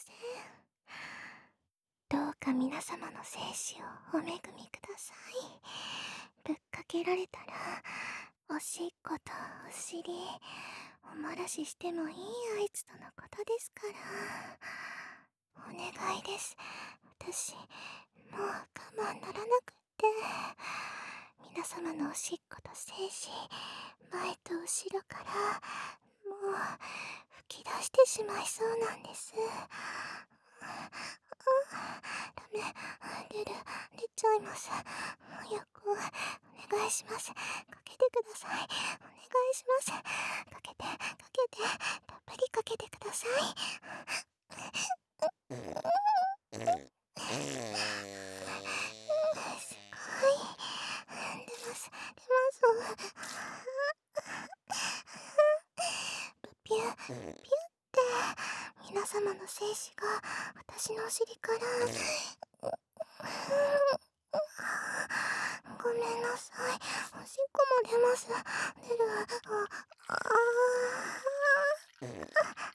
せん。どうか皆様の生死をお恵みください。ぶっかけられたら、おしっことお尻、お漏らししてもいいあいつとのことですから。お願いです。私、もう我慢ならなくって。皆様のおしっこと精子、前と後ろから、もう、吹き出してしまいそうなんです。ダメ、出ちゃいます。早く、お願いします。かけてください。お願いします。かけて、たっぷりかけてください。すごい。出ます。ピューって皆様の精子が私のお尻からごめんなさい。おしっこも出ます。出る。